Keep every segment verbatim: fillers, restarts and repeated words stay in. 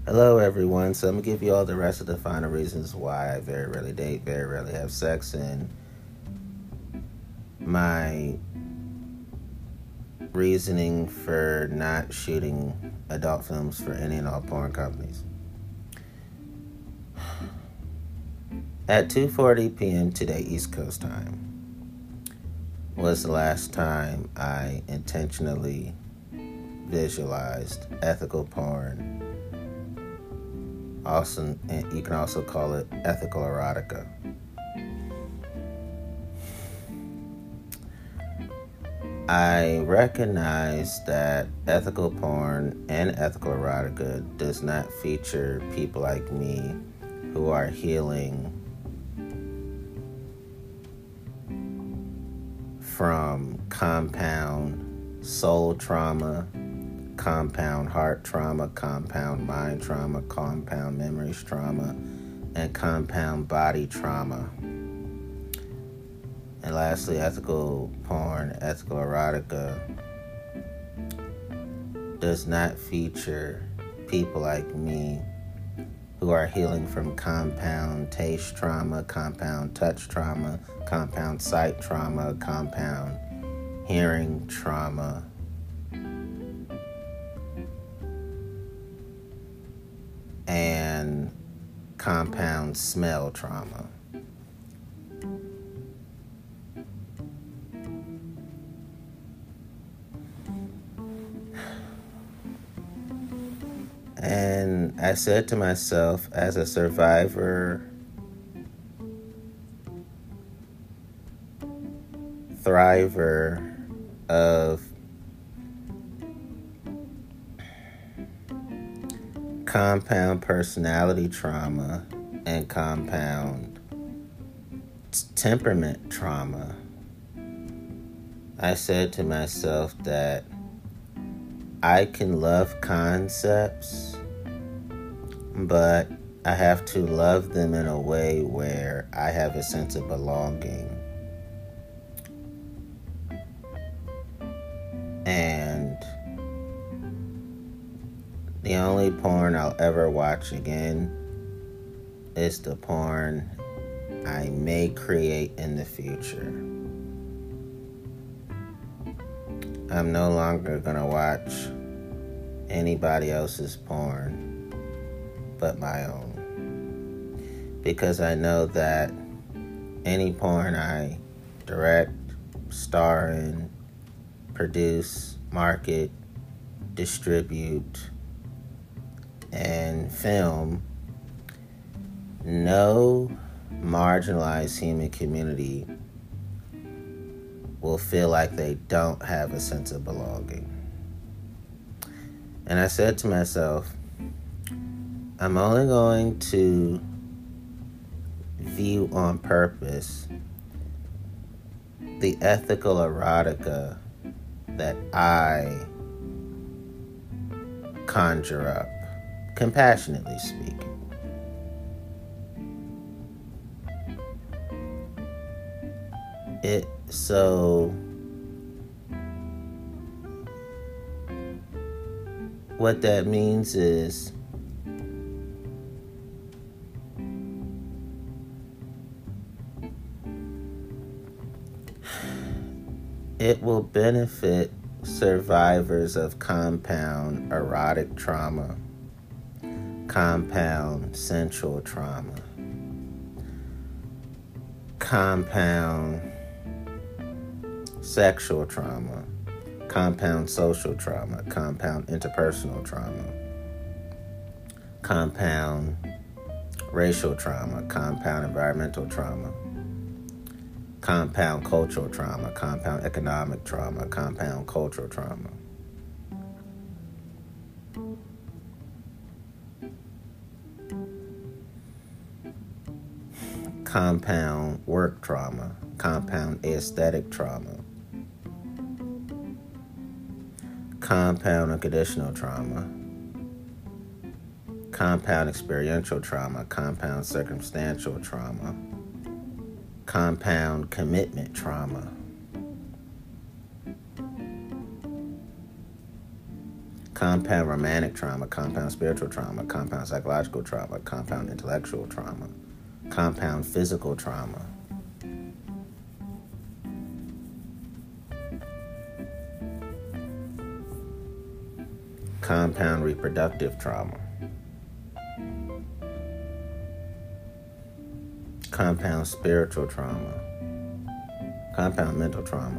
Hello, everyone. So, I'm going to give you all the rest of the final reasons why I very rarely date, very rarely have sex, and my reasoning for not shooting adult films for any and all porn companies. At two forty p.m. today, East Coast time, was the last time I intentionally visualized ethical porn. Also, you can also call it ethical erotica. I recognize that ethical porn and ethical erotica does not feature people like me who are healing from compound soul trauma, compound heart trauma, compound mind trauma, compound memories trauma, and compound body trauma. And lastly, ethical porn, ethical erotica does not feature people like me who are healing from compound taste trauma, compound touch trauma, compound sight trauma, compound hearing trauma, and compound smell trauma. And I said to myself, as a survivor, thriver of compound personality trauma and compound t- temperament trauma, I said to myself that I can love concepts, but I have to love them in a way where I have a sense of belonging. And the only porn I'll ever watch again is the porn I may create in the future. I'm no longer going to watch anybody else's porn but my own. Because I know that any porn I direct, star in, produce, market, distribute, and film, no marginalized human community will feel like they don't have a sense of belonging. And I said to myself, I'm only going to view on purpose the ethical erotica that I conjure up, compassionately speaking. It so what that means is it will benefit survivors of compound erotic trauma, compound sensual trauma, compound sexual trauma, compound social trauma, compound interpersonal trauma, compound racial trauma, compound environmental trauma, compound cultural trauma, compound economic trauma, compound cultural trauma. Compound work trauma, compound aesthetic trauma, compound unconditional trauma, compound experiential trauma, compound circumstantial trauma, compound commitment trauma, compound romantic trauma, compound spiritual trauma, compound psychological trauma, compound intellectual trauma, compound physical trauma. Compound reproductive trauma. Compound spiritual trauma. Compound mental trauma.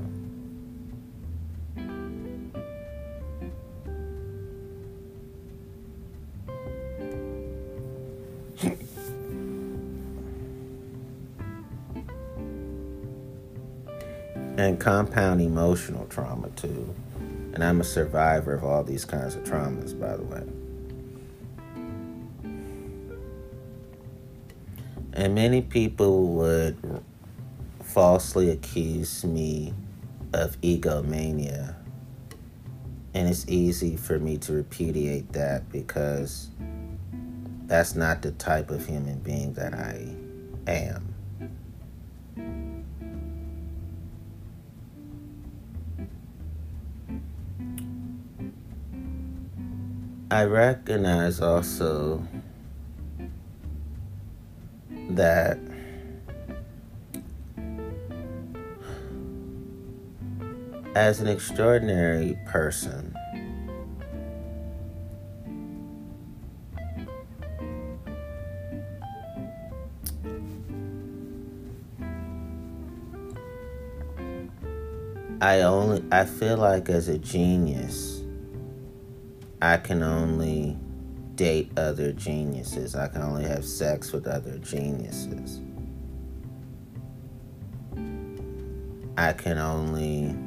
And compound emotional trauma too. And I'm a survivor of all these kinds of traumas, by the way. And many people would falsely accuse me of egomania. And it's easy for me to repudiate that because that's not the type of human being that I am. I recognize also that as an extraordinary person, I only I feel like as a genius I can only date other geniuses. I can only have sex with other geniuses. I can only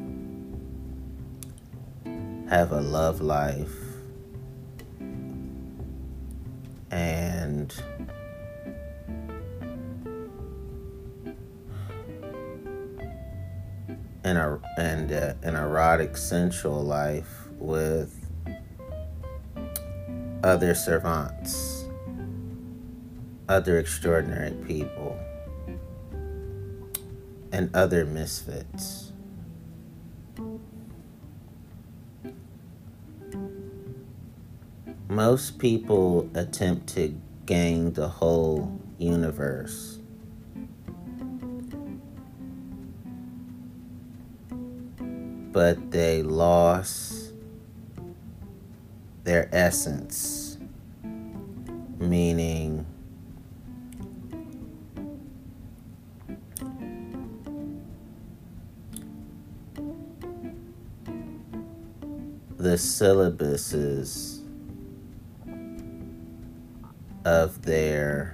have a love life and an, and uh, an erotic sensual life with other savants, other extraordinary people, and other misfits. Most people attempt to gain the whole universe. But they lost their essence, meaning the syllabuses of their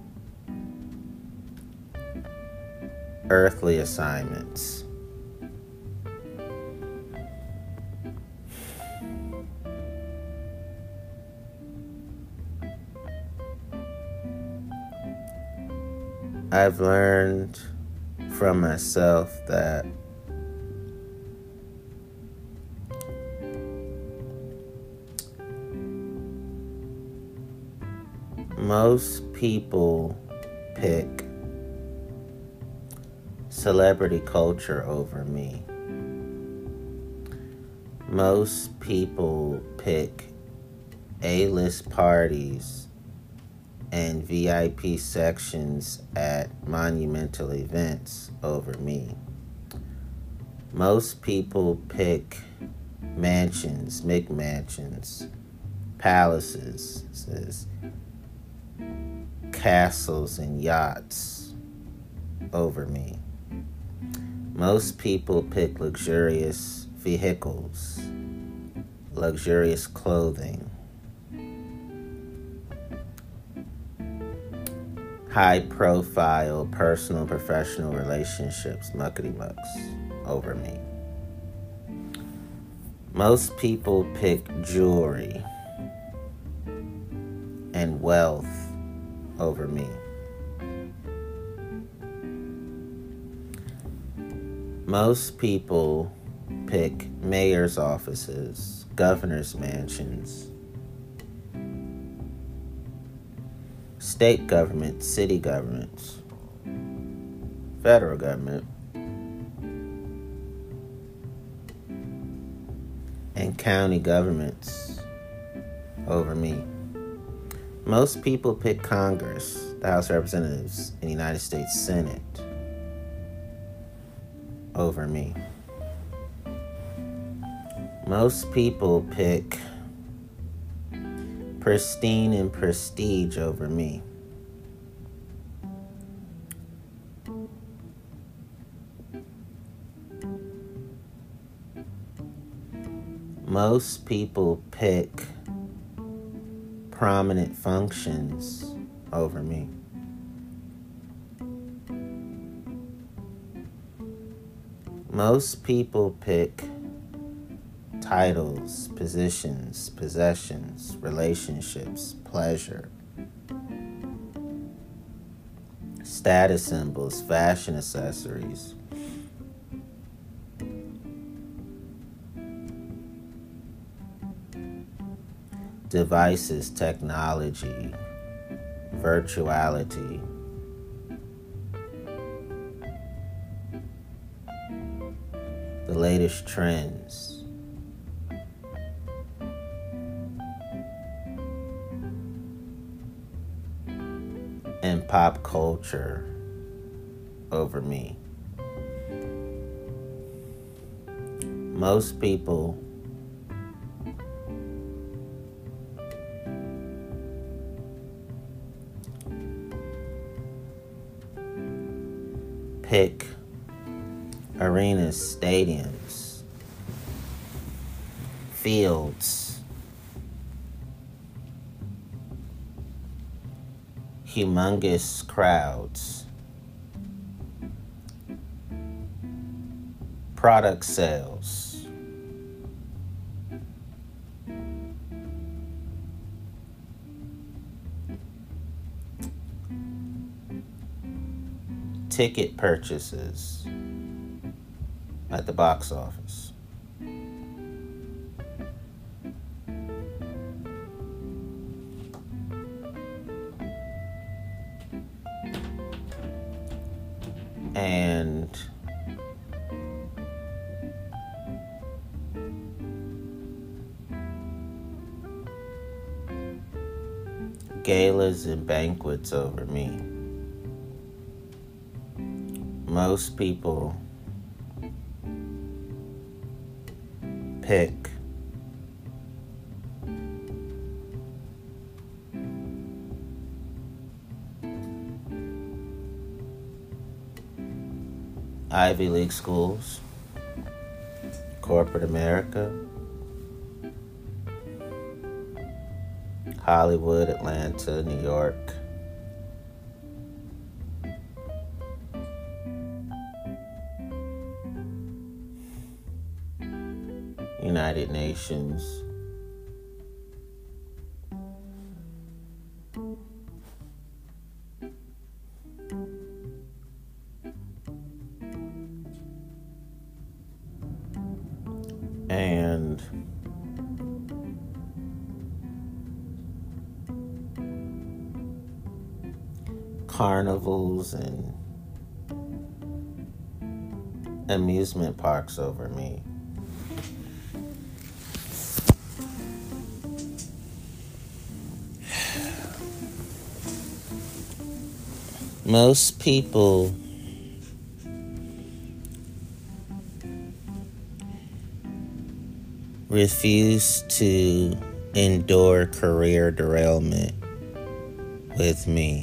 earthly assignments. I've learned from myself that most people pick celebrity culture over me. Most people pick A-list parties and V I P sections at monumental events over me. Most people pick mansions, McMansions, palaces, says, castles and yachts over me. Most people pick luxurious vehicles, luxurious clothing, high-profile personal, professional relationships, muckety-mucks, over me. Most people pick jewelry and wealth over me. Most people pick mayor's offices, governor's mansions, state government, city governments, federal government, and county governments over me. Most people pick Congress, the House of Representatives, and the United States Senate over me. Most people pick pristine and prestige over me. Most people pick prominent functions over me. Most people pick titles, positions, possessions, relationships, pleasure, status symbols, fashion accessories, devices, technology, virtuality, the latest trends, and pop culture over me. Most people pick arenas, stadiums, fields, humongous crowds, product sales, ticket purchases at the box office. And galas and banquets over me. Most people pick Ivy League schools, corporate America, Hollywood, Atlanta, New York, United Nations, and carnivals and amusement parks over me. Most people refuse to endure career derailment with me.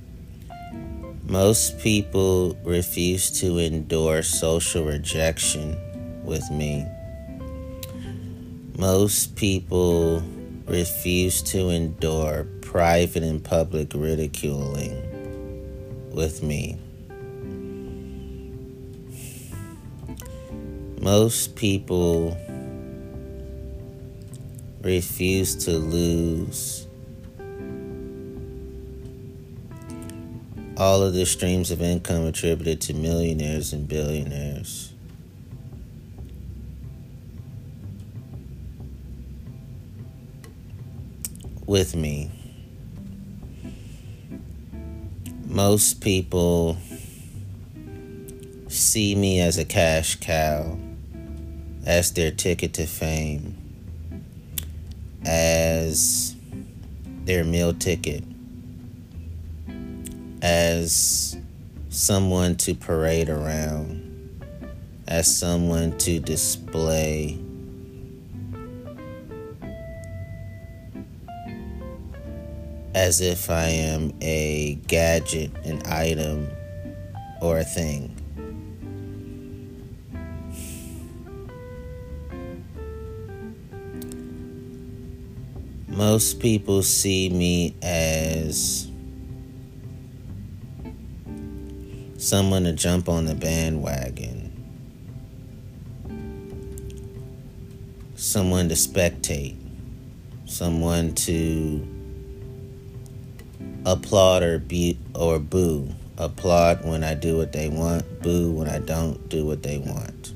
Most people refuse to endure social rejection with me. Most people refuse to endure private and public ridiculing with me. Most people refuse to lose all of the streams of income attributed to millionaires and billionaires with me. Most people see me as a cash cow, as their ticket to fame. as their meal ticket, as someone to parade around, as someone to display, as if I am a gadget, an item, or a thing. Most people see me as someone to jump on the bandwagon, someone to spectate, someone to applaud or be or boo. Applaud when I do what they want, boo when I don't do what they want.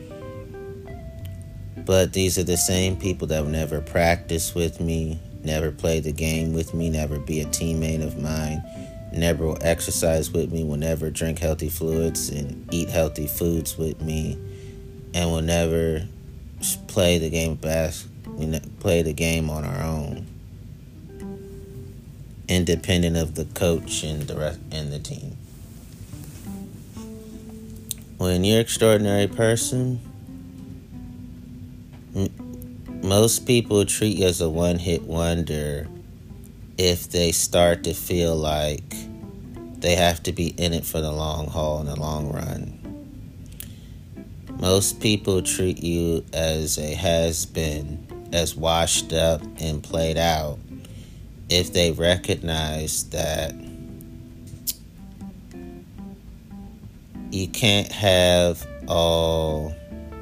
But these are the same people that will never practice with me, never play the game with me, never be a teammate of mine, never will exercise with me, will never drink healthy fluids and eat healthy foods with me, and will never play the game of bas- play the game on our own, independent of the coach and the rest and the team. When you're an extraordinary person, m- most people treat you as a one-hit wonder if they start to feel like they have to be in it for the long haul and the long run. Most people treat you as a has-been, as washed up and played out, if they recognize that you can't have all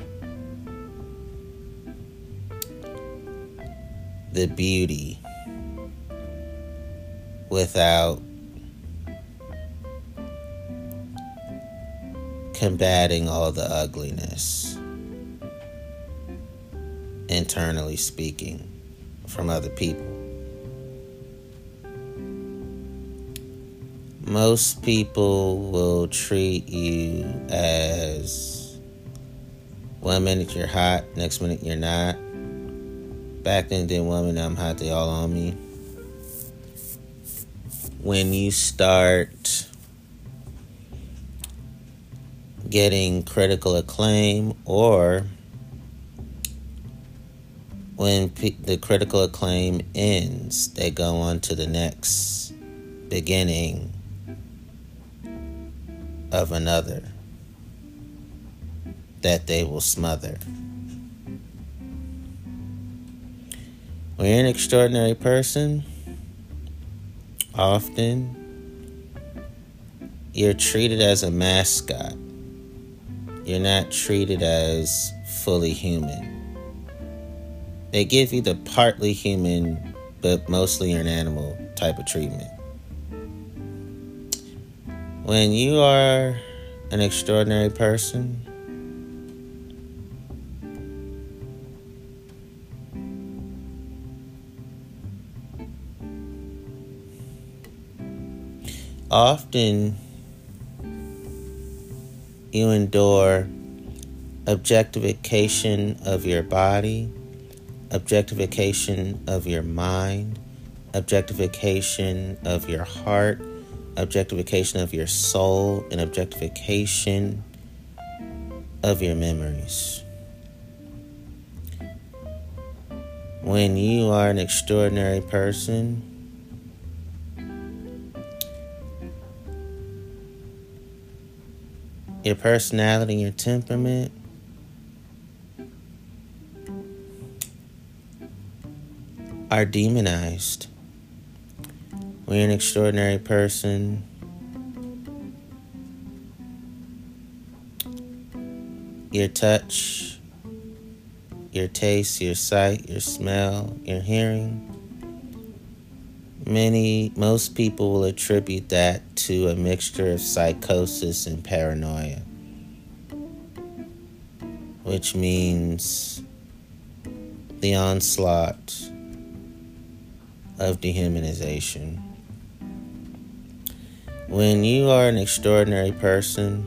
the beauty without combating all the ugliness, internally speaking, from other people. Most people will treat you as one minute you're hot, next minute you're not. Back then, then one minute I'm hot, they all on me. When you start getting critical acclaim, or when p- the critical acclaim ends, they go on to the next beginning of another that they will smother. When you're an extraordinary person, often you're treated as a mascot. You're not treated as fully human. They give you the partly human, but mostly you're an animal type of treatment. When you are an extraordinary person, often you endure objectification of your body, objectification of your mind, objectification of your heart, objectification of your soul, and objectification of your memories. When you are an extraordinary person, your personality and your temperament are demonized. When you're an extraordinary person, your touch, your taste, your sight, your smell, your hearing, many, most people will attribute that to a mixture of psychosis and paranoia, which means the onslaught of dehumanization. When you are an extraordinary person,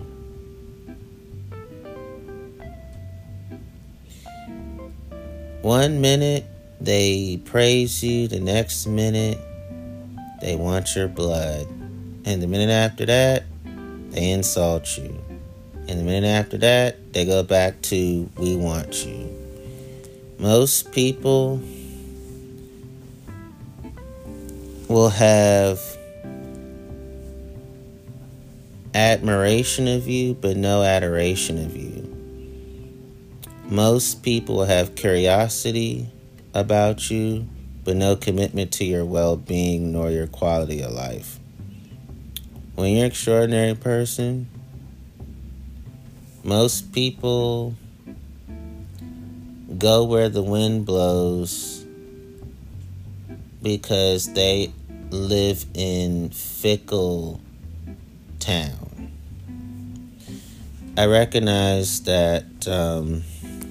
one minute They praise you, the next minute they want your blood. And the minute after that, they insult you. And the minute after that, they go back to, we want you. Most people will have admiration of you, but no adoration of you. Most people will have curiosity about you, but no commitment to your well-being nor your quality of life. When you're an extraordinary person, most people go where the wind blows because they live in fickle town. I recognize that um,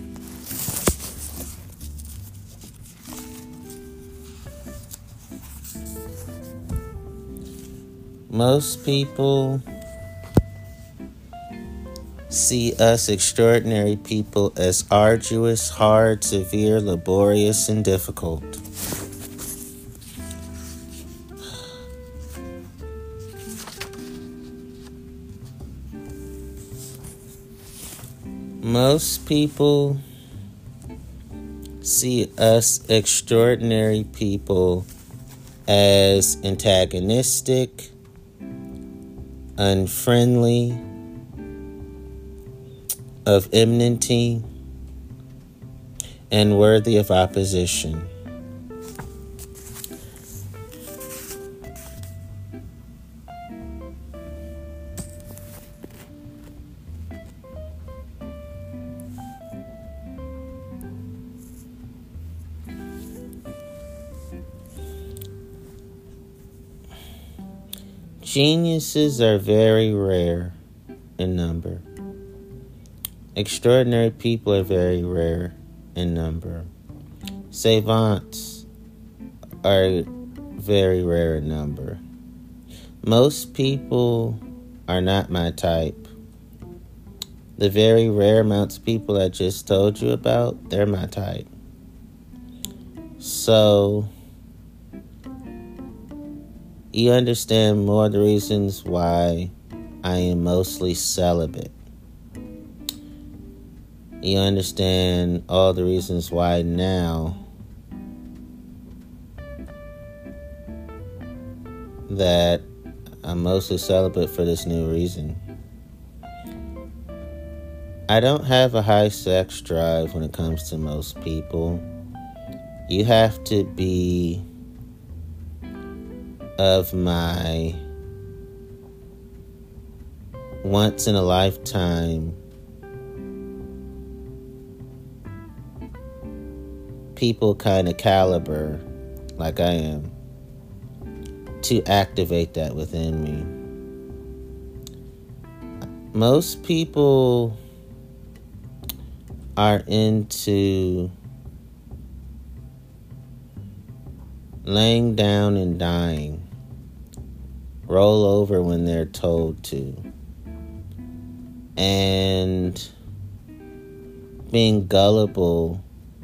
most people see us extraordinary people as arduous, hard, severe, laborious, and difficult. Most people see us extraordinary people as antagonistic, unfriendly, of enmity, and worthy of opposition. Geniuses are very rare in number. Extraordinary people are very rare in number. Savants are very rare in number. Most people are not my type. The very rare amounts of people I just told you about, they're my type. So, you understand more of the reasons why I am mostly celibate. You understand all the reasons why now that I'm mostly celibate for this new reason. I don't have a high sex drive when it comes to most people. You have to be of my once in a lifetime people kind of caliber, like I am, to activate that within me. Most people are into laying down and dying, roll over when they're told to, and being gullible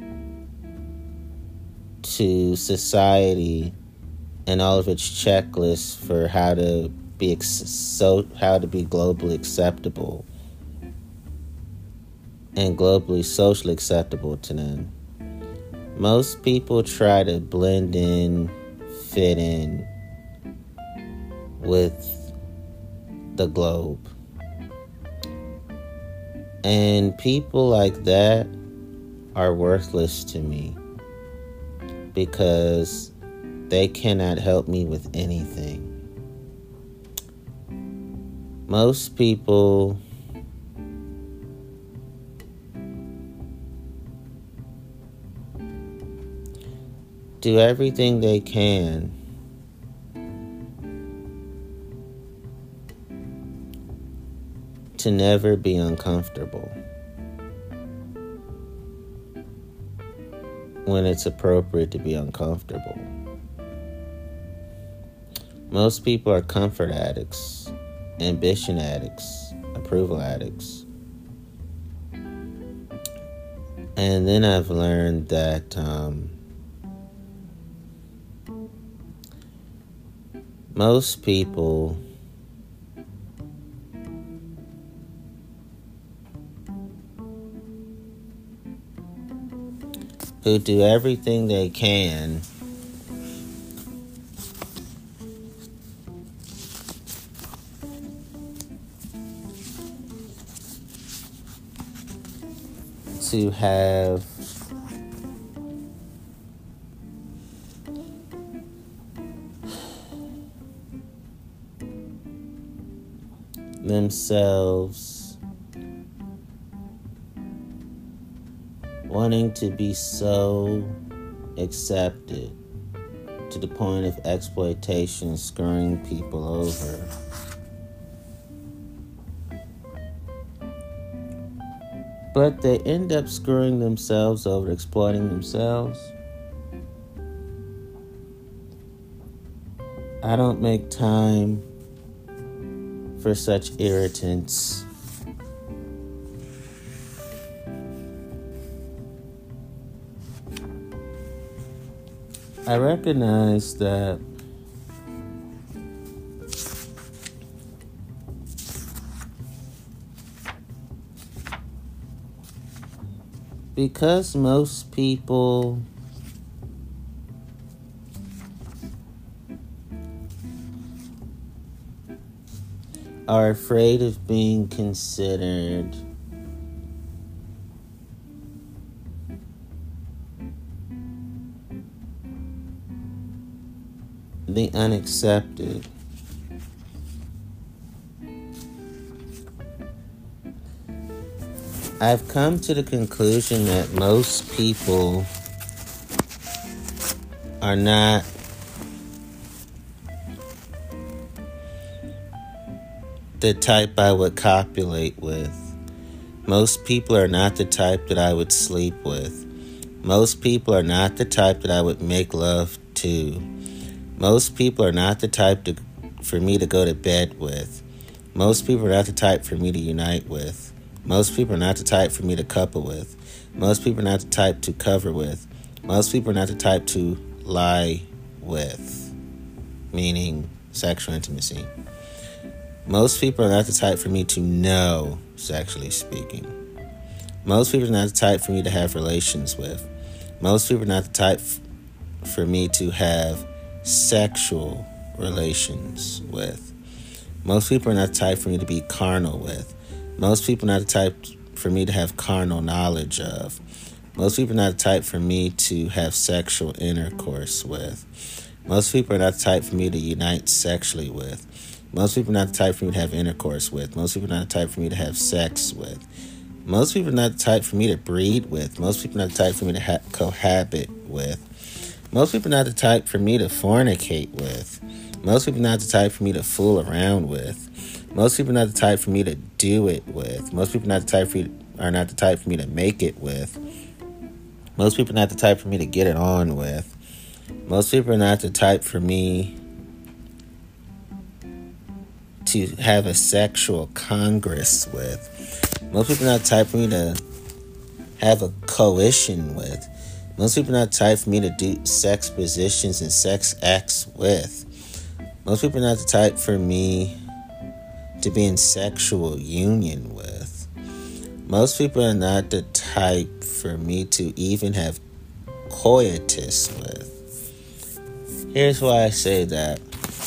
to society and all of its checklists for how to be ex- so how to be globally acceptable and globally socially acceptable to them. Most people try to blend in, fit in with the globe. And people like that are worthless to me because they cannot help me with anything. Most people do everything they can to never be uncomfortable when it's appropriate to be uncomfortable. Most people are comfort addicts, ambition addicts, approval addicts. And then I've learned that um, most people who do everything they can to have themselves wanting to be so accepted to the point of exploitation, screwing people over. But they end up screwing themselves over, exploiting themselves. I don't make time for such irritants. I recognize that because most people are afraid of being considered the unaccepted, I've come to the conclusion that most people are not the type I would copulate with. Most people are not the type that I would sleep with. Most people are not the type that I would make love to. Most people are not the type to, for me to go to bed with. Most people are not the type for me to unite with. Most people are not the type for me to couple with. Most people are not the type to cover with. Most people are not the type to lie with, meaning sexual intimacy. Most people are not the type for me to know, sexually speaking. Most people are not the type for me to have relations with. Most people are not the type f- for me to have sexual relations with. Most people are not the type for me to be carnal with. Most people are not the type for me to have carnal knowledge of. Most people are not the type for me to have sexual intercourse with. Most people are not the type for me to unite sexually with. Most people are not the type for me to have intercourse with. Most people are not the type for me to have sex with. Most people are not the type for me to breed with. Most people are not the type for me to ha- cohabit with. Most people are not the type for me to fornicate with. Most people are not the type for me to fool around with. Most people are not the type for me to do it with. Most people are not the type for you, are not the type for me to make it with. Most people are not the type for me to get it on with. Most people are not the type for me to have a sexual congress with. Most people are not the type for me to have a coalition with. Most people are not the type for me to do sex positions and sex acts with. Most people are not the type for me to be in sexual union with. Most people are not the type for me to even have coitus with. Here's why I say that.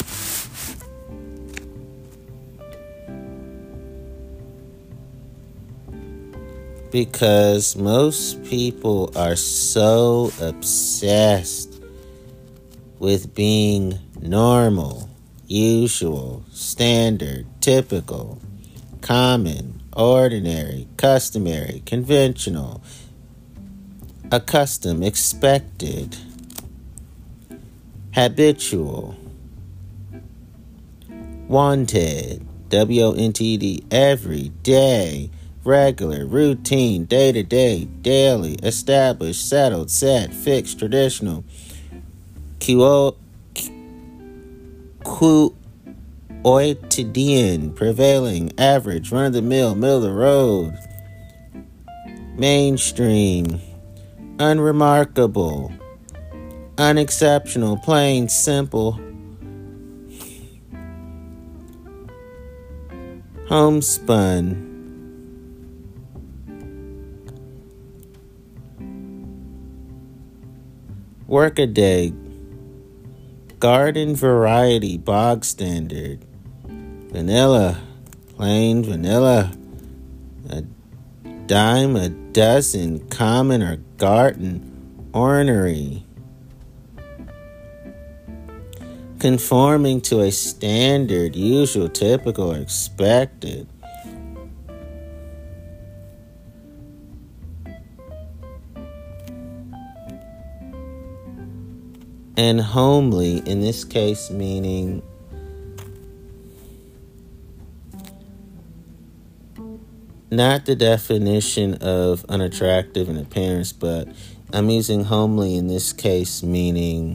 Because most people are so obsessed with being normal, usual, standard, typical, common, ordinary, customary, conventional, accustomed, expected, habitual, wanted, W O N T E D, every day, regular, routine, day-to-day, daily, established, settled, set, fixed, traditional, Q quotidian, prevailing, average, run-of-the-mill, middle of the road, mainstream, unremarkable, unexceptional, plain, simple, homespun, workaday, garden variety, bog standard, vanilla, plain vanilla, a dime a dozen, common or garden, ornery, conforming to a standard, usual, typical, or expected. And homely, in this case, meaning not the definition of unattractive in appearance, but I'm using homely in this case, meaning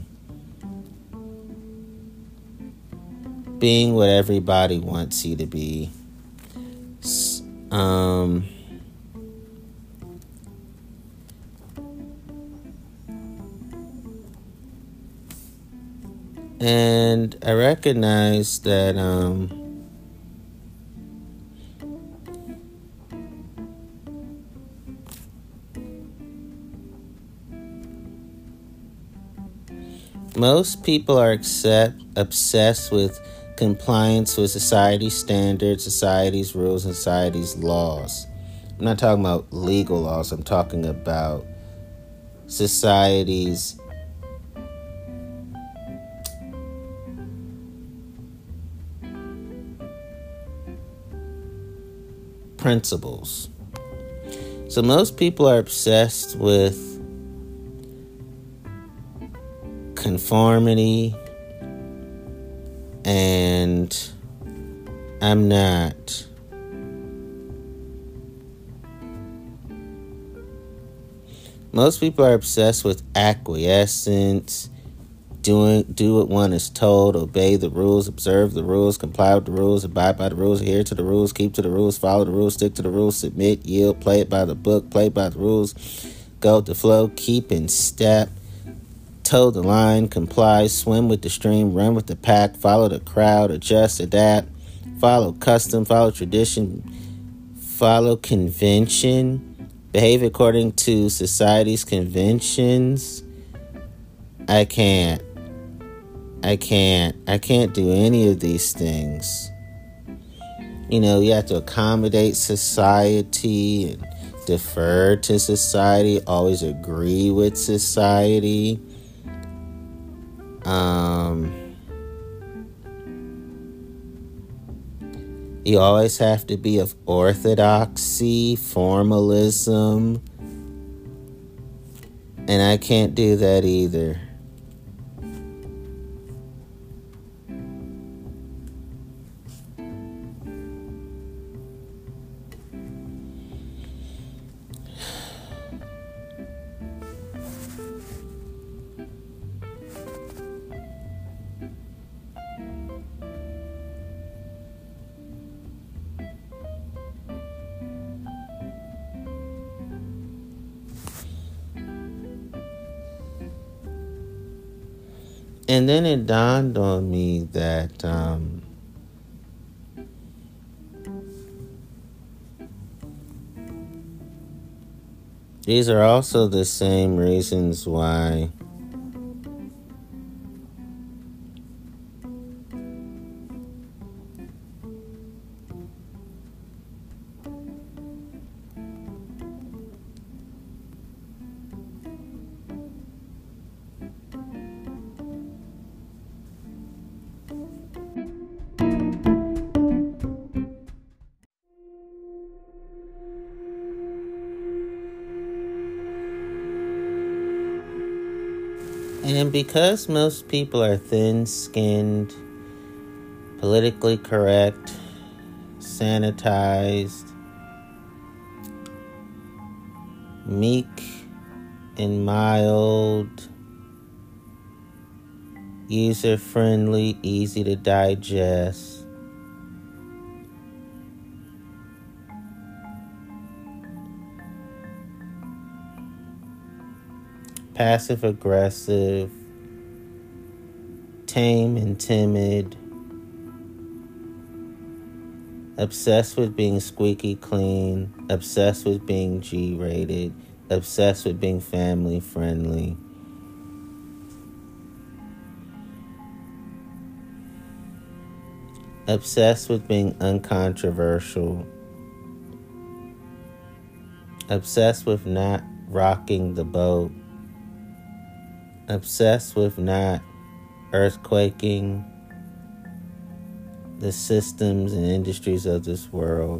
being what everybody wants you to be. Um, and I recognize that um, most people are accept, obsessed with compliance with society's standards, society's rules, and society's laws. I'm not talking about legal laws. I'm talking about society's principles. So most people are obsessed with conformity, and I'm not. Most people are obsessed with acquiescence, doing do what one is told, obey the rules, observe the rules, comply with the rules, abide by the rules, adhere to the rules, keep to the rules, follow the rules, stick to the rules, submit, yield, play it by the book, play by the rules, go with the flow, keep in step, toe the line, comply, swim with the stream, run with the pack, follow the crowd, adjust, adapt, follow custom, follow tradition, follow convention, behave according to society's conventions. I can't. I can't. I can't do any of these things. You know, you have to accommodate society and defer to society, always agree with society. Um, you always have to be of orthodoxy, formalism, and I can't do that either. And then it dawned on me that um, these are also the same reasons why And because most people are thin-skinned, politically correct, sanitized, meek and mild, user-friendly, easy to digest, passive-aggressive, tame and timid, obsessed with being squeaky clean, obsessed with being G-rated, obsessed with being family friendly. Obsessed with being uncontroversial. Obsessed with not rocking the boat. Obsessed with not earthquaking the systems and industries of this world.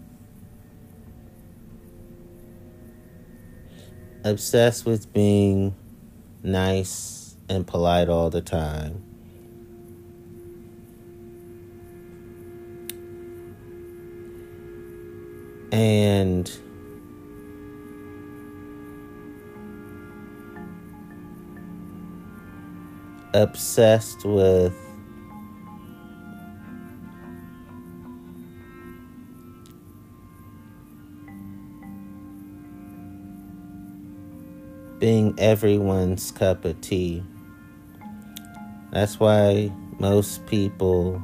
Obsessed with being nice and polite all the time. And obsessed with being everyone's cup of tea. That's why most people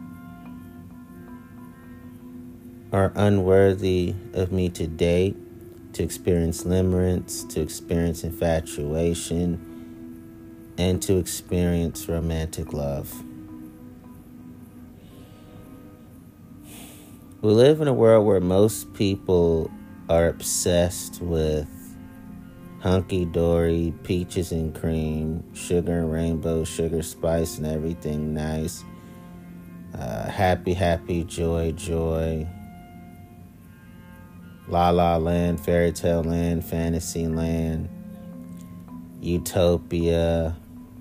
are unworthy of me to date, to experience limerence, to experience infatuation, and to experience romantic love. We live in a world where most people are obsessed with hunky-dory, peaches and cream, sugar and rainbow, sugar, spice, and everything nice. Uh, happy, happy, joy, joy. La La Land, Fairy Tale Land, Fantasy Land, Utopia.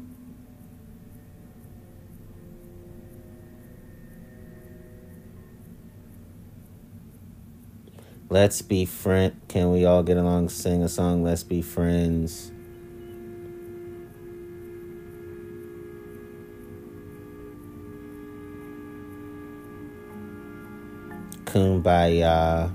Let's be friends. Can we all get along, sing a song, Let's Be Friends? Kumbaya.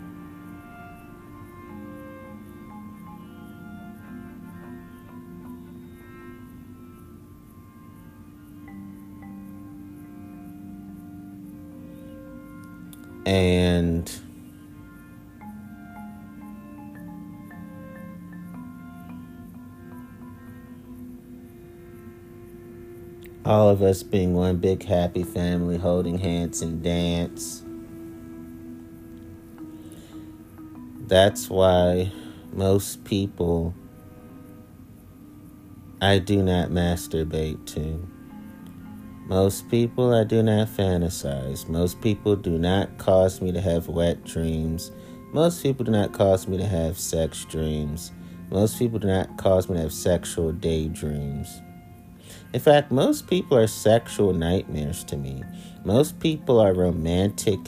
And all of us being one big happy family, holding hands and dance. That's why most people I do not masturbate to. Most people I do not fantasize. Most people do not cause me to have wet dreams. Most people do not cause me to have sex dreams. Most people do not cause me to have sexual daydreams. In fact, most people are sexual nightmares to me. Most people are romantic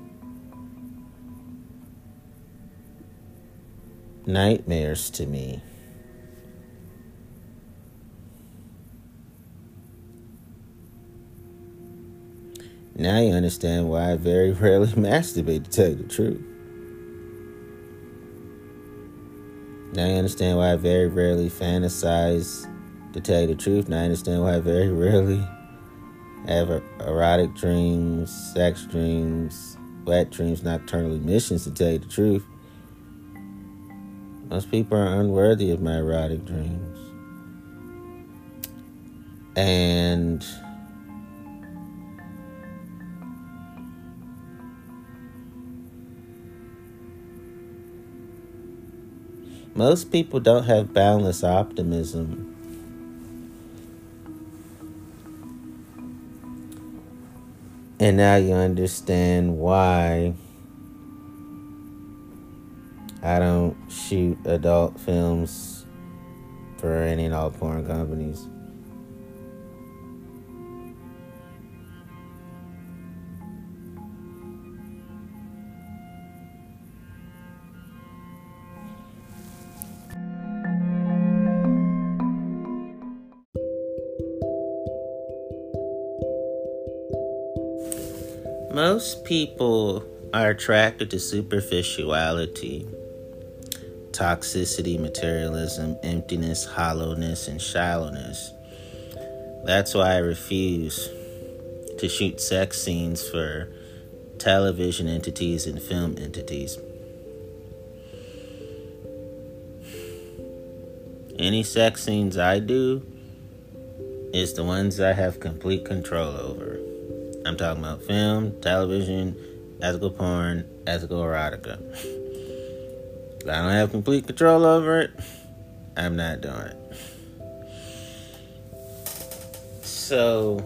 nightmares to me. Now you understand why I very rarely masturbate, to tell you the truth. Now you understand why I very rarely fantasize, to tell you the truth. Now I understand why I very rarely have erotic dreams, sex dreams, wet dreams, nocturnal emissions, to tell you the truth. Most people are unworthy of my erotic dreams. And most people don't have boundless optimism. And now you understand why I don't shoot adult films for any and all porn companies. Most people are attracted to superficiality, toxicity, materialism, emptiness, hollowness, and shallowness. That's why I refuse to shoot sex scenes for television entities and film entities. Any sex scenes I do is the ones I have complete control over. I'm talking about film, television, ethical porn, ethical erotica. If I don't have complete control over it, I'm not doing it. So,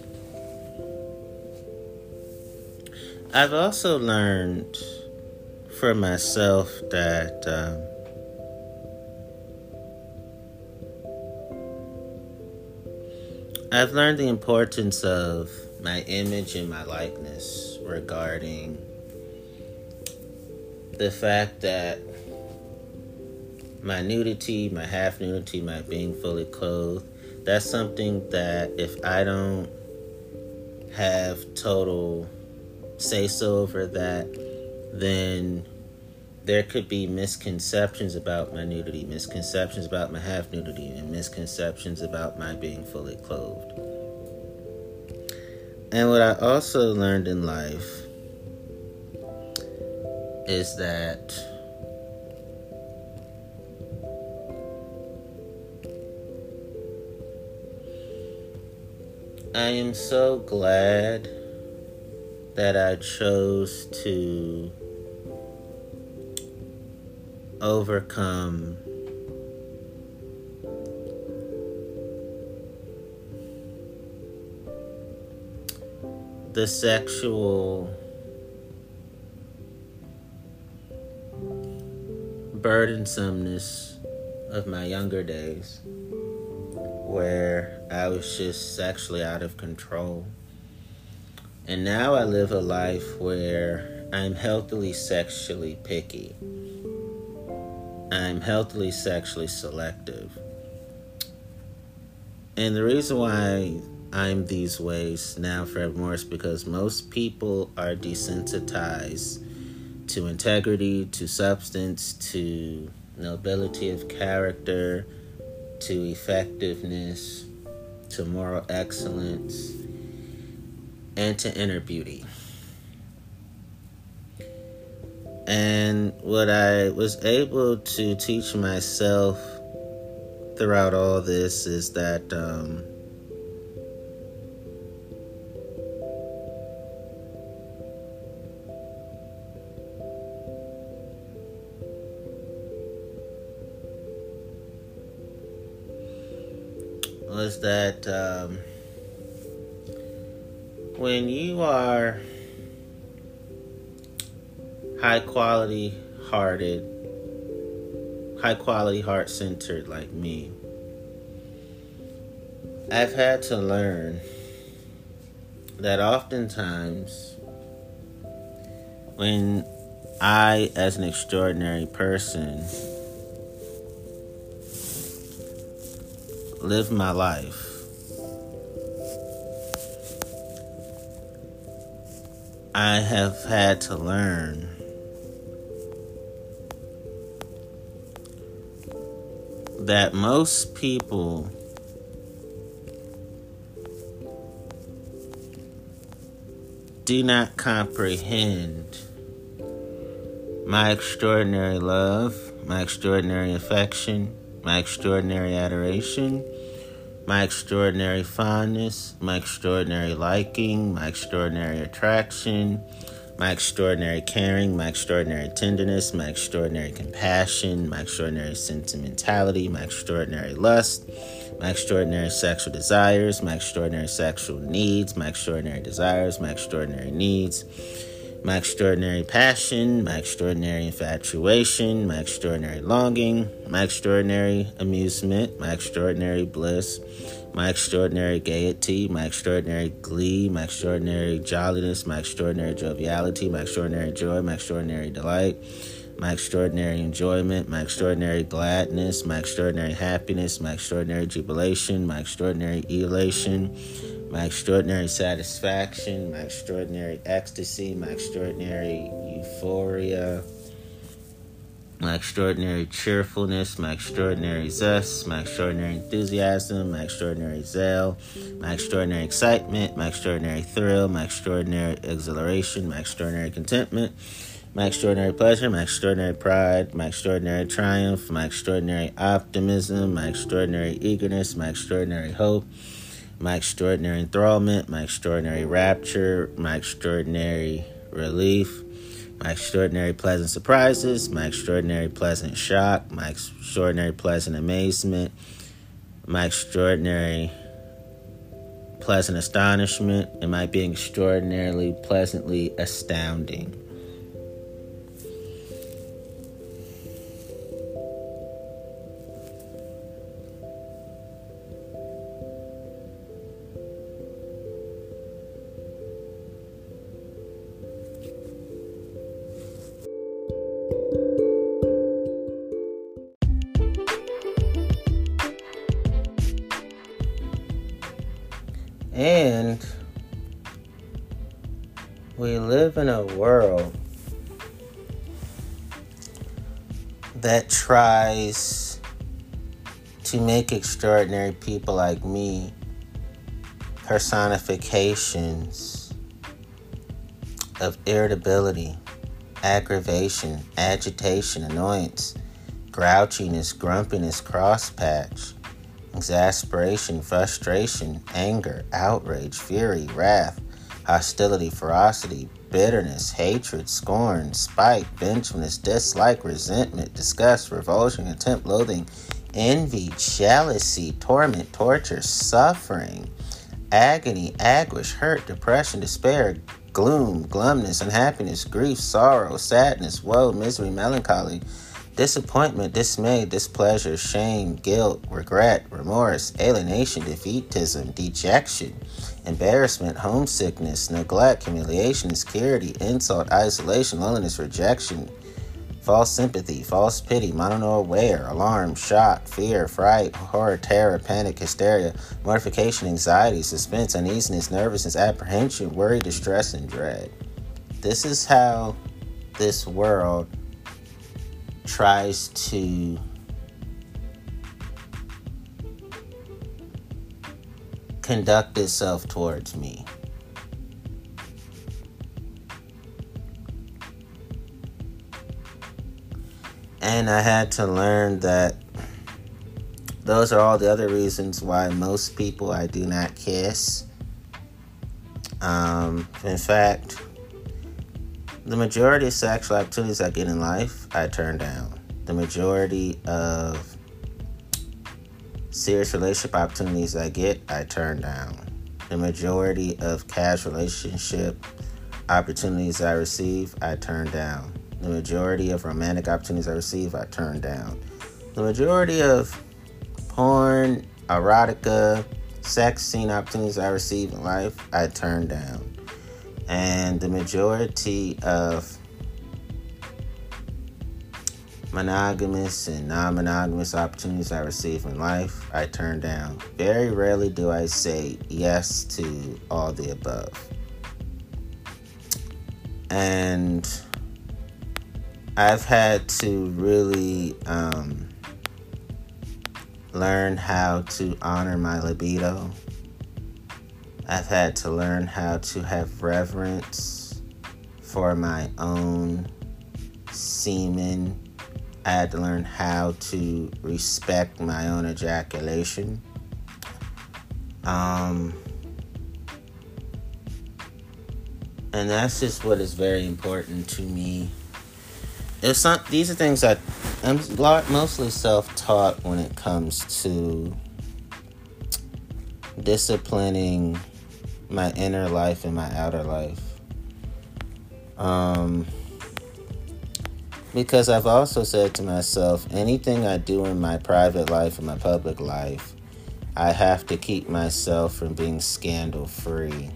I've also learned for myself that um, I've learned the importance of my image and my likeness regarding the fact that my nudity, my half nudity, my being fully clothed, that's something that if I don't have total say-so over that, then there could be misconceptions about my nudity, misconceptions about my half nudity, and misconceptions about my being fully clothed. And what I also learned in life is that I am so glad that I chose to overcome the sexual burdensomeness of my younger days, where I was just sexually out of control. And now I live a life where I'm healthily sexually picky. I'm healthily sexually selective. And the reason why I'm these ways now forevermore is because most people are desensitized to integrity, to substance, to nobility of character, to effectiveness, to moral excellence, and to inner beauty. And what I was able to teach myself throughout all this is that um, was that um, when you are high quality hearted, high quality heart centered like me, I've had to learn that oftentimes when I, as an extraordinary person, live my life, I have had to learn that most people do not comprehend my extraordinary love, my extraordinary affection, my extraordinary adoration, my extraordinary fondness, my extraordinary liking, my extraordinary attraction, my extraordinary caring, my extraordinary tenderness, my extraordinary compassion, my extraordinary sentimentality, my extraordinary lust, my extraordinary sexual desires, my extraordinary sexual needs, my extraordinary desires, my extraordinary needs, my extraordinary passion, my extraordinary infatuation, my extraordinary longing, my extraordinary amusement, my extraordinary bliss, my extraordinary gaiety, my extraordinary glee, my extraordinary jolliness, my extraordinary joviality, my extraordinary joy, my extraordinary delight, my extraordinary enjoyment, my extraordinary gladness, my extraordinary happiness, my extraordinary jubilation, my extraordinary elation, my extraordinary satisfaction, my extraordinary ecstasy, my extraordinary euphoria, my extraordinary cheerfulness, my extraordinary zest, my extraordinary enthusiasm, my extraordinary zeal, my extraordinary excitement, my extraordinary thrill, my extraordinary exhilaration, my extraordinary contentment, my extraordinary pleasure, my extraordinary pride, my extraordinary triumph, my extraordinary optimism, my extraordinary eagerness, my extraordinary hope, my extraordinary enthrallment, my extraordinary rapture, my extraordinary relief, my extraordinary pleasant surprises, my extraordinary pleasant shock, my extraordinary pleasant amazement, my extraordinary pleasant astonishment, and my being extraordinarily pleasantly astounding. And we live in a world that tries to make extraordinary people like me personifications of irritability, aggravation, agitation, annoyance, grouchiness, grumpiness, crosspatch, exasperation, frustration, anger, outrage, fury, wrath, hostility, ferocity, bitterness, hatred, scorn, spite, vengefulness, dislike, resentment, disgust, revulsion, contempt, loathing, envy, jealousy, torment, torture, suffering, agony, anguish, hurt, depression, despair, gloom, glumness, unhappiness, grief, sorrow, sadness, woe, misery, melancholy, disappointment, dismay, displeasure, shame, guilt, regret, remorse, alienation, defeatism, dejection, embarrassment, homesickness, neglect, humiliation, insecurity, insult, isolation, loneliness, rejection, false sympathy, false pity, mono-aware, alarm, shock, fear, fright, horror, terror, panic, hysteria, mortification, anxiety, suspense, uneasiness, nervousness, apprehension, worry, distress, and dread. This is how this world tries to conduct itself towards me. And I had to learn that those are all the other reasons why most people I do not kiss. Um, in fact, the majority of sexual opportunities I get in life, I turn down. The majority of serious relationship opportunities I get, I turn down. The majority of casual relationship opportunities I receive, I turn down. The majority of romantic opportunities I receive, I turn down. The majority of porn, erotica, sex scene opportunities I receive in life, I turn down. And the majority of monogamous and non-monogamous opportunities I receive in life, I turn down. Very rarely do I say yes to all the above. And I've had to really um, learn how to honor my libido. I've had to learn how to have reverence for my own semen. I had to learn how to respect my own ejaculation. Um, and that's just what is very important to me. It's not, these are things that I'm mostly self-taught when it comes to disciplining my inner life and my outer life. Um, because I've also said to myself, anything I do in my private life and my public life, I have to keep myself from being scandal-free.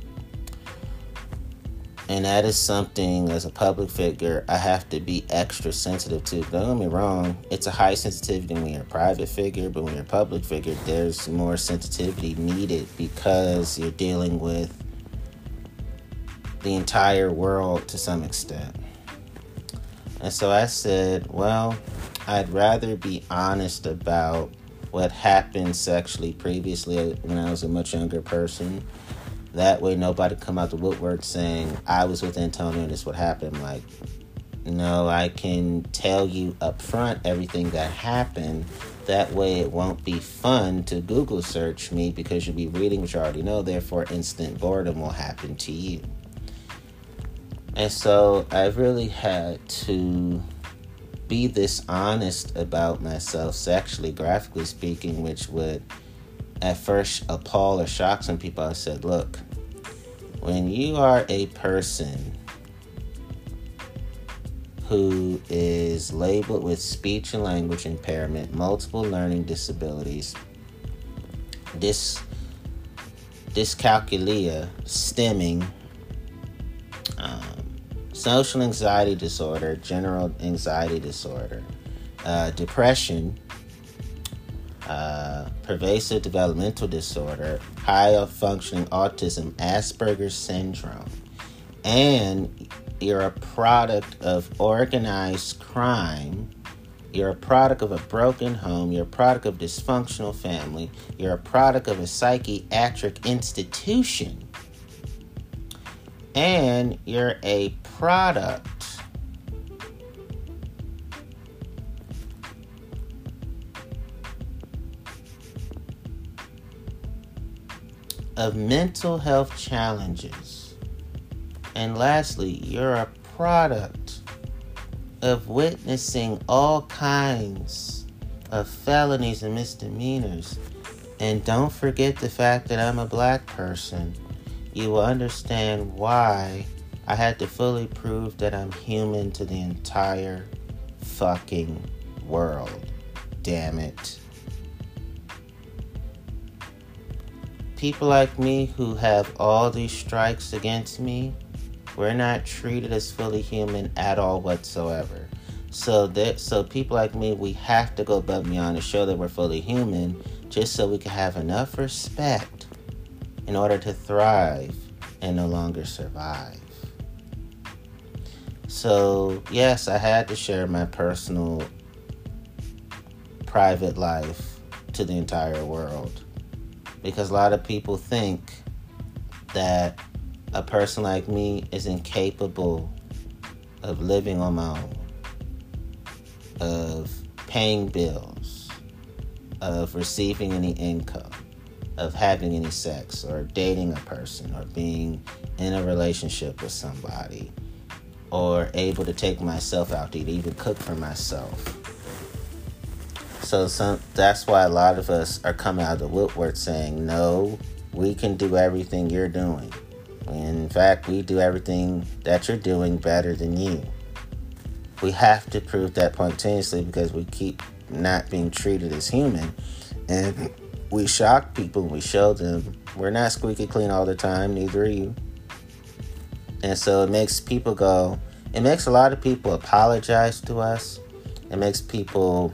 And that is something, as a public figure, I have to be extra sensitive to. Don't get me wrong, it's a high sensitivity when you're a private figure, but when you're a public figure, there's more sensitivity needed because you're dealing with the entire world to some extent. And so I said, well, I'd rather be honest about what happened sexually previously when I was a much younger person. That way nobody come out the woodwork saying, I was with Antonio and this what happened. Like, no, I can tell you up front everything that happened. That way it won't be fun to Google search me because you'll be reading what you already know. Therefore, instant boredom will happen to you. And so I really had to be this honest about myself sexually, graphically speaking, which would at first appall or shock some people. I said, look, when you are a person who is labeled with speech and language impairment, multiple learning disabilities, dys, dyscalculia, stimming, um, social anxiety disorder, general anxiety disorder, uh, depression, uh, pervasive developmental disorder, high functioning autism, Asperger's syndrome, and you're a product of organized crime, you're a product of a broken home, you're a product of dysfunctional family, you're a product of a psychiatric institution, and you're a product of mental health challenges. And lastly, you're a product of witnessing all kinds of felonies and misdemeanors. And don't forget the fact that I'm a black person. You will understand why I had to fully prove that I'm human to the entire fucking world. Damn it. People like me who have all these strikes against me, we're not treated as fully human at all whatsoever. So that so people like me, we have to go above and beyond to show that we're fully human, just so we can have enough respect in order to thrive and no longer survive. So yes, I had to share my personal, private life to the entire world, because a lot of people think that a person like me is incapable of living on my own, of paying bills, of receiving any income, of having any sex, or dating a person, or being in a relationship with somebody, or able to take myself out to eat, even cook for myself. So some, that's why a lot of us are coming out of the woodwork saying, no, we can do everything you're doing. In fact, we do everything that you're doing better than you. We have to prove that point continuously because we keep not being treated as human. And we shock people when we show them we're not squeaky clean all the time, neither are you. And so it makes people go, it makes a lot of people apologize to us. It makes people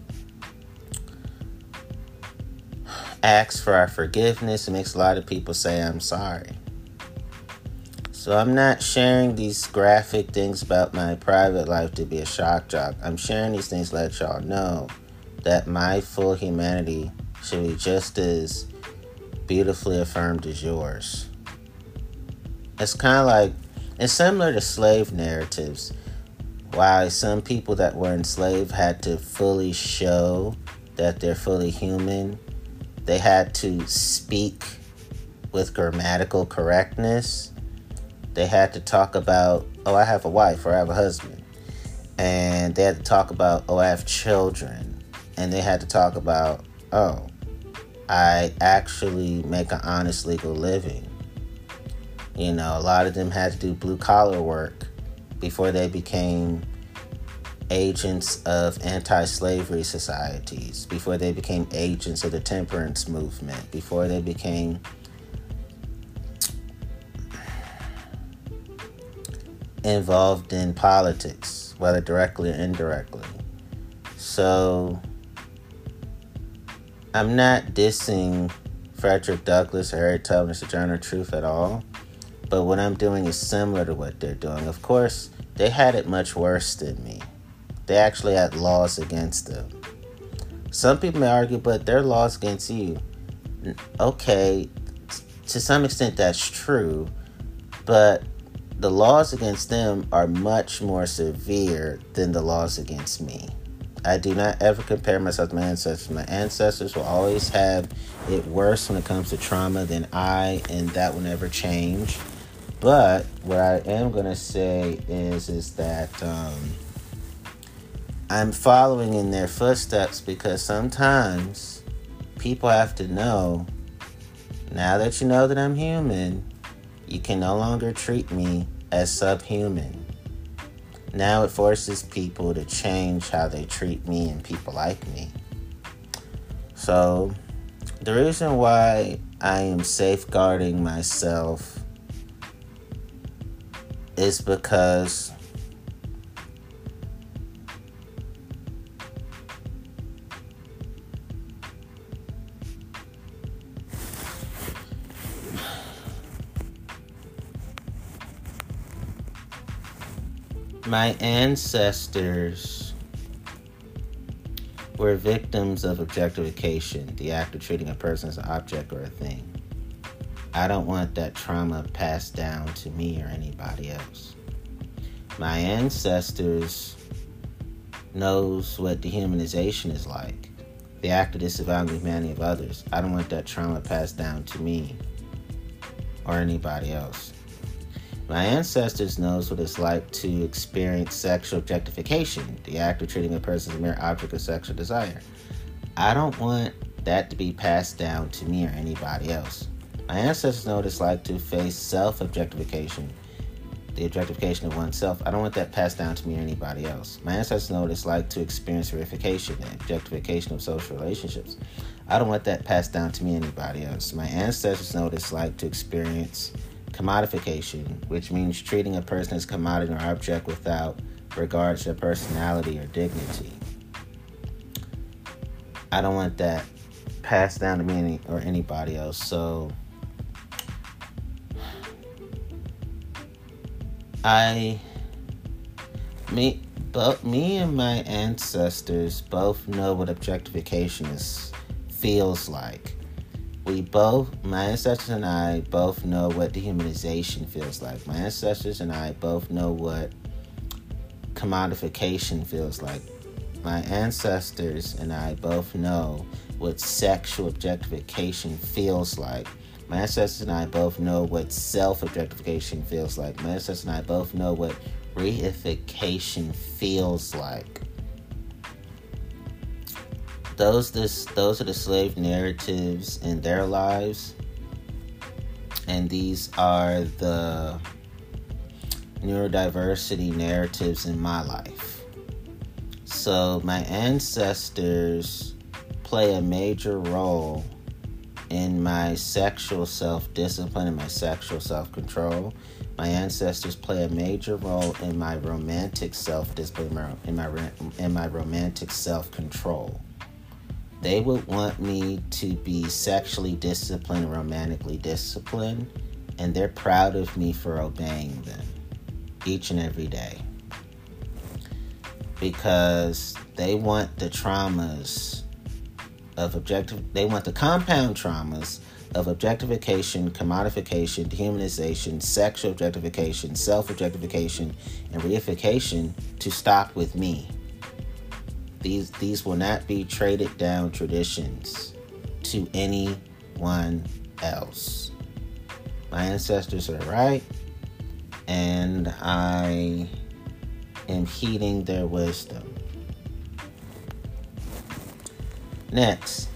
ask for our forgiveness. It makes a lot of people say, I'm sorry. So I'm not sharing these graphic things about my private life to be a shock jock. I'm sharing these things to let y'all know that my full humanity should be just as beautifully affirmed as yours. It's kind of like, it's similar to slave narratives. Why some people that were enslaved had to fully show that they're fully human. They had to speak with grammatical correctness. They had to talk about, oh, I have a wife or I have a husband. And they had to talk about, oh, I have children. And they had to talk about, oh, I actually make an honest legal living. You know, a lot of them had to do blue collar work before they became agents of anti-slavery societies, before they became agents of the temperance movement, before they became involved in politics, whether directly or indirectly. So I'm not dissing Frederick Douglass or Harriet Tubman or Sojourner Truth at all, but what I'm doing is similar to what they're doing. Of course, they had it much worse than me. They actually had laws against them. Some people may argue, but their laws against you. Okay, to some extent that's true, but the laws against them are much more severe than the laws against me. I do not ever compare myself to my ancestors. My ancestors will always have it worse when it comes to trauma than I, and that will never change. But what I am going to say is, is that um, I'm following in their footsteps, because sometimes people have to know, now that you know that I'm human, you can no longer treat me as subhuman. Now it forces people to change how they treat me and people like me. So the reason why I am safeguarding myself is because my ancestors were victims of objectification, the act of treating a person as an object or a thing. I don't want that trauma passed down to me or anybody else. My ancestors knows what dehumanization is like, the act of disavowing the humanity of others. I don't want that trauma passed down to me or anybody else. My ancestors knows what it's like to experience sexual objectification, the act of treating a person as a mere object of sexual desire. I don't want that to be passed down to me or anybody else. My ancestors know what it's like to face self-objectification, the objectification of oneself. I don't want that passed down to me or anybody else. My ancestors know what it's like to experience reification, the objectification of social relationships. I don't want that passed down to me or anybody else. My ancestors know what it's like to experience commodification, which means treating a person as commodity or object without regard to their personality or dignity. I don't want that passed down to me or anybody else. So I, me, both me and my ancestors both know what objectification is, feels like. We both, my ancestors and I both know what dehumanization feels like. My ancestors and I both know what commodification feels like. My ancestors and I both know what sexual objectification feels like. My ancestors and I both know what self-objectification feels like. My ancestors and I both know what reification feels like. Those this those are the slave narratives in their lives, and these are the neurodiversity narratives in my life. So my ancestors play a major role in my sexual self-discipline and my sexual self-control. My ancestors play a major role in my romantic self-discipline, in my in my romantic self-control. They would want me to be sexually disciplined and romantically disciplined, and they're proud of me for obeying them each and every day, because they want the traumas of objective, they want the compound traumas of objectification, commodification, dehumanization, sexual objectification, self-objectification, and reification to stop with me. These these will not be traded down traditions to anyone else. My ancestors are right, and I am heeding their wisdom. Next,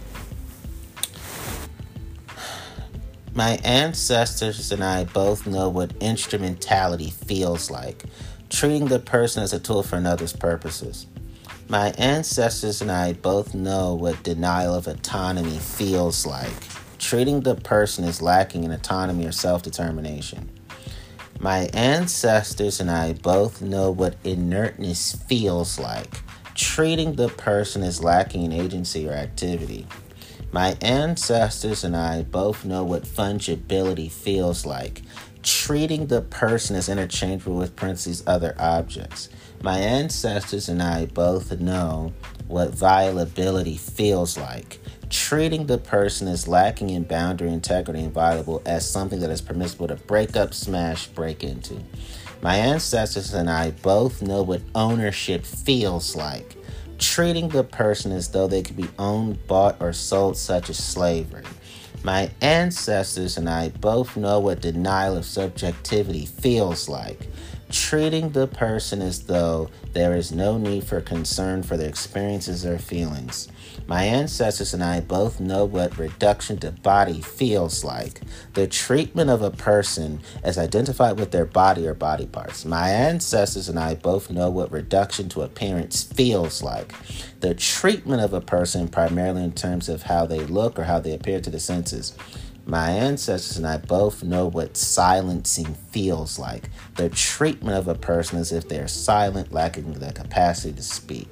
my ancestors and I both know what instrumentality feels like, treating the person as a tool for another's purposes. My ancestors and I both know what denial of autonomy feels like, treating the person as lacking in autonomy or self-determination. My ancestors and I both know what inertness feels like, treating the person as lacking in agency or activity. My ancestors and I both know what fungibility feels like, treating the person as interchangeable with parentheses other objects. My ancestors and I both know what violability feels like. Treating the person as lacking in boundary, integrity, and viable as something that is permissible to break up, smash, break into. My ancestors and I both know what ownership feels like. Treating the person as though they could be owned, bought, or sold, such as slavery. My ancestors and I both know what denial of subjectivity feels like. Treating the person as though there is no need for concern for their experiences or feelings. My ancestors and I both know what reduction to body feels like. The treatment of a person as identified with their body or body parts. My ancestors and I both know what reduction to appearance feels like. The treatment of a person primarily in terms of how they look or how they appear to the senses. My ancestors and I both know what silencing feels like. The treatment of a person as if they're silent, lacking the capacity to speak.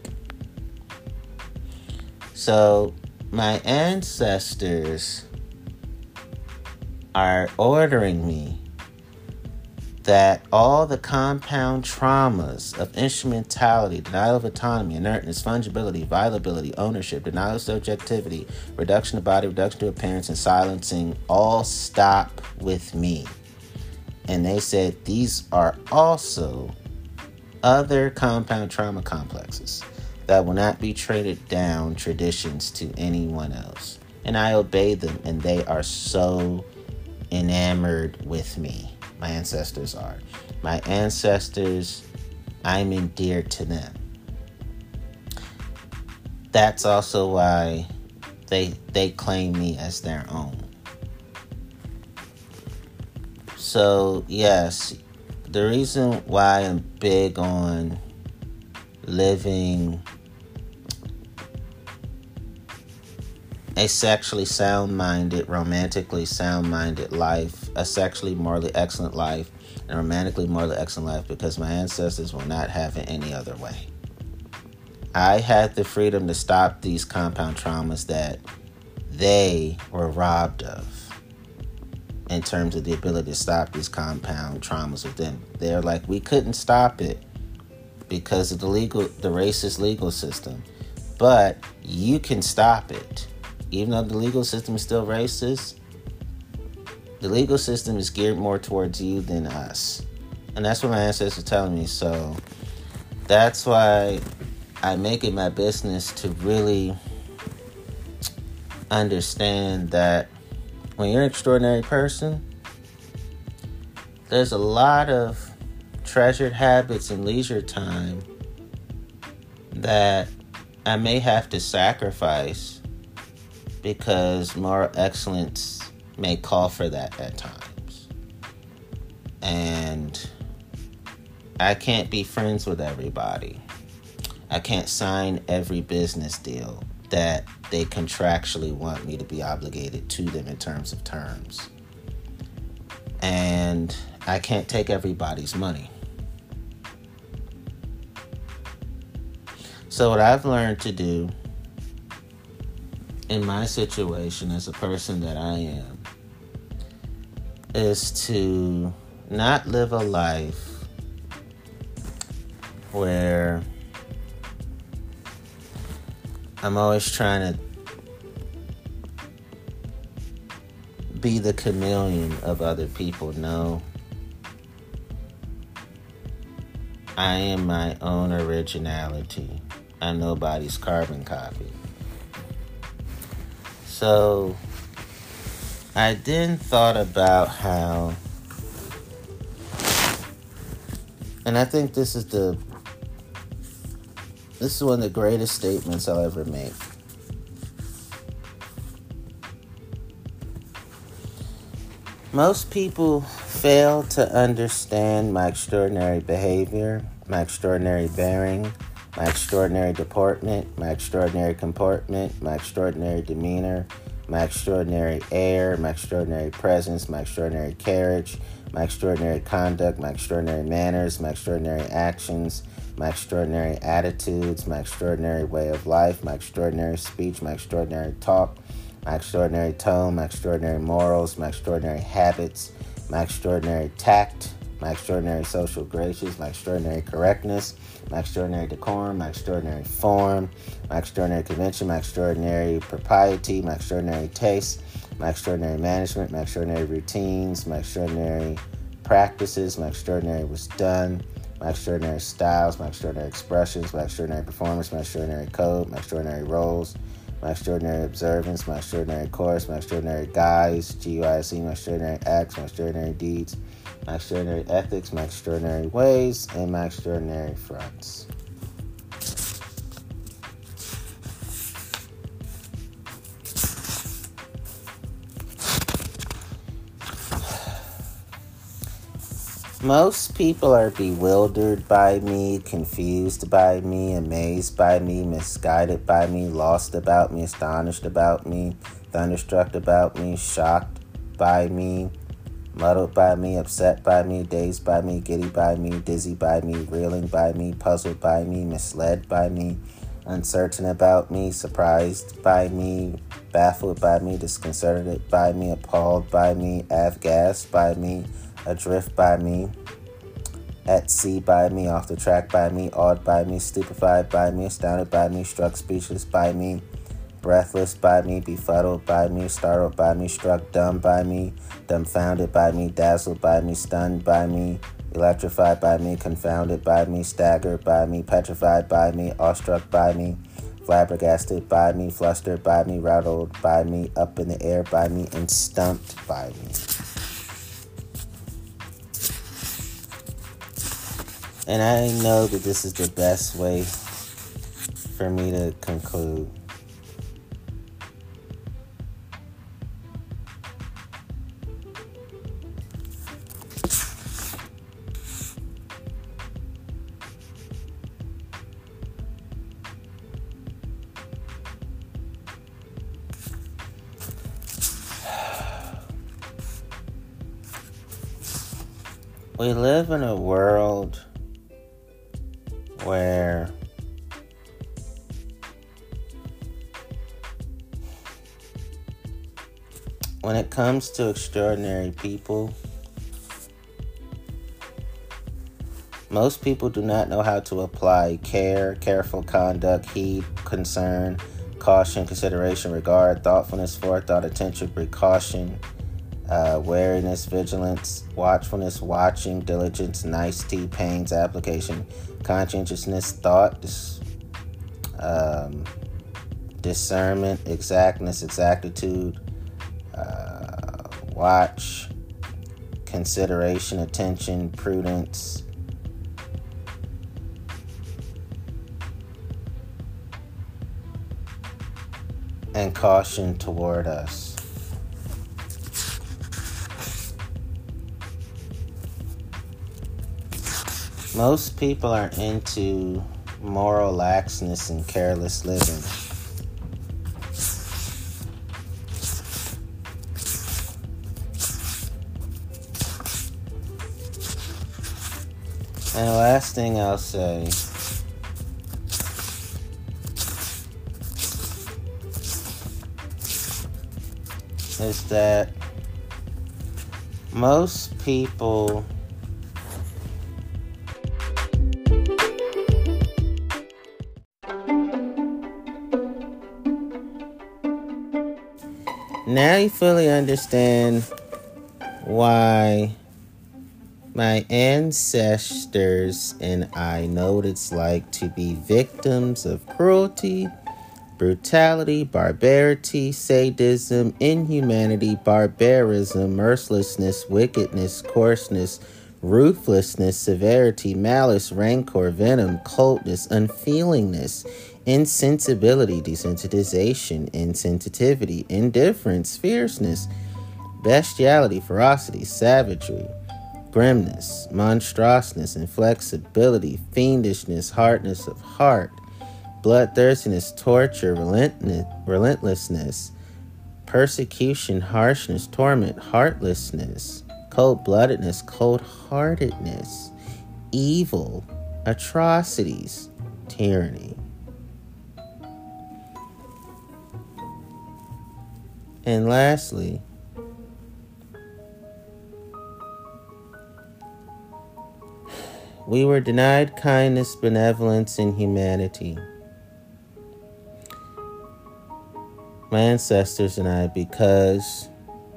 So, my ancestors are ordering me that all the compound traumas of instrumentality, denial of autonomy, inertness, fungibility, violability, ownership, denial of subjectivity, reduction of body, reduction to appearance, and silencing all stop with me. And they said these are also other compound trauma complexes that will not be traded down traditions to anyone else. And I obey them, and they are so enamored with me. My ancestors are. My ancestors, I'm endeared to them. That's also why they they claim me as their own. So, yes, the reason why I'm big on living a sexually sound-minded, romantically sound-minded life, a sexually morally excellent life, and romantically morally excellent life, because my ancestors will not have it any other way. I had the freedom to stop these compound traumas that they were robbed of in terms of the ability to stop these compound traumas with them. They're like, we couldn't stop it because of the legal, the racist legal system, but you can stop it. Even though the legal system is still racist, the legal system is geared more towards you than us. And that's what my ancestors are telling me. So that's why I make it my business to really understand that when you're an extraordinary person, there's a lot of treasured habits and leisure time that I may have to sacrifice because moral excellence may call for that at times. And I can't be friends with everybody. I can't sign every business deal that they contractually want me to be obligated to them in terms of terms. And I can't take everybody's money. So what I've learned to do in my situation as a person that I am is to not live a life where I'm always trying to be the chameleon of other people. No. I am my own originality. I'm nobody's carbon copy. So I then thought about how, and I think this is the, this is one of the greatest statements I'll ever make. Most people fail to understand my extraordinary behavior, my extraordinary bearing, my extraordinary deportment, my extraordinary comportment, my extraordinary demeanor, my extraordinary air, my extraordinary presence, my extraordinary carriage, my extraordinary conduct, my extraordinary manners, my extraordinary actions, my extraordinary attitudes, my extraordinary way of life, my extraordinary speech, my extraordinary talk, my extraordinary tone, my extraordinary morals, my extraordinary habits, my extraordinary tact, my extraordinary social graces, my extraordinary correctness, my extraordinary decorum, my extraordinary form, my extraordinary convention, my extraordinary propriety, my extraordinary taste, my extraordinary management, my extraordinary routines, my extraordinary practices, my extraordinary was done, my extraordinary styles, my extraordinary expressions, my extraordinary performance, my extraordinary code, my extraordinary roles, my extraordinary observance, my extraordinary course, my extraordinary guise, G U I S E, my extraordinary acts, my extraordinary deeds, my extraordinary ethics, my extraordinary ways, and my extraordinary fronts. Most people are bewildered by me, confused by me, amazed by me, misguided by me, lost about me, astonished about me, thunderstruck about me, shocked by me, muddled by me, upset by me, dazed by me, giddy by me, dizzy by me, reeling by me, puzzled by me, misled by me, uncertain about me, surprised by me, baffled by me, disconcerted by me, appalled by me, aghast by me, adrift by me, at sea by me, off the track by me, awed by me, stupefied by me, astounded by me, struck speechless by me, breathless by me, befuddled by me, startled by me, struck dumb by me, dumbfounded by me, dazzled by me, stunned by me, electrified by me, confounded by me, staggered by me, petrified by me, awestruck by me, flabbergasted by me, flustered by me, rattled by me, up in the air by me, and stumped by me. And I know that this is the best way for me to conclude. We live in a world where when it comes to extraordinary people, most people do not know how to apply care, careful conduct, heed, concern, caution, consideration, regard, thoughtfulness, forethought, attention, precaution, uh, wariness, vigilance, watchfulness, watching, diligence, nicety, pains, application, conscientiousness, thought, dis- um, discernment, exactness, exactitude, uh, watch, consideration, attention, prudence, and caution toward us. Most people are into moral laxness and careless living. And the last thing I'll say is that most people now you fully understand why my ancestors and I know what it's like to be victims of cruelty, brutality, barbarity, sadism, inhumanity, barbarism, mercilessness, wickedness, coarseness, ruthlessness, severity, malice, rancor, venom, coldness, unfeelingness, insensibility, desensitization, insensitivity, indifference, fierceness, bestiality, ferocity, savagery, grimness, monstrousness, inflexibility, fiendishness, hardness of heart, bloodthirstiness, torture, relentlessness, persecution, harshness, torment, heartlessness, cold-bloodedness, cold-heartedness, evil, atrocities, tyranny. And lastly, we were denied kindness, benevolence, and humanity. My ancestors and I, because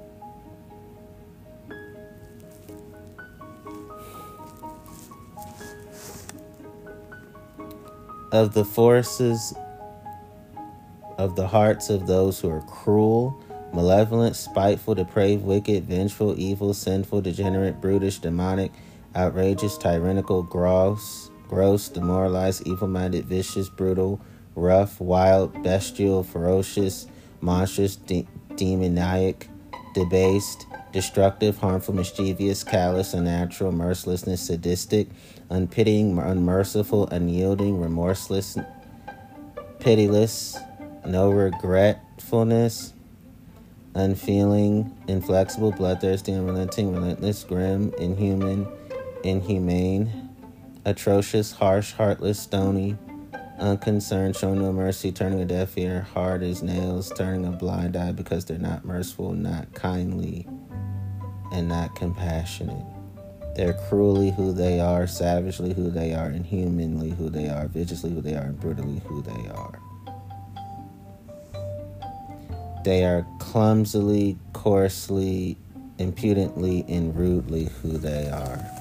of the forces of the hearts of those who are cruel, malevolent, spiteful, depraved, wicked, vengeful, evil, sinful, degenerate, brutish, demonic, outrageous, tyrannical, gross, gross, demoralized, evil-minded, vicious, brutal, rough, wild, bestial, ferocious, monstrous, de- demoniac, debased, destructive, harmful, mischievous, callous, unnatural, mercilessness, sadistic, unpitying, unmerciful, unyielding, remorseless, pitiless, no regretfulness, unfeeling, inflexible, bloodthirsty, unrelenting, relentless, grim, inhuman, inhumane, atrocious, harsh, heartless, stony, unconcerned, showing no mercy, turning a deaf ear, hard as nails, turning a blind eye because they're not merciful, not kindly, and not compassionate. They're cruelly who they are, savagely who they are, inhumanly who they are, viciously who they are, and brutally who they are. They are clumsily, coarsely, impudently, and rudely who they are.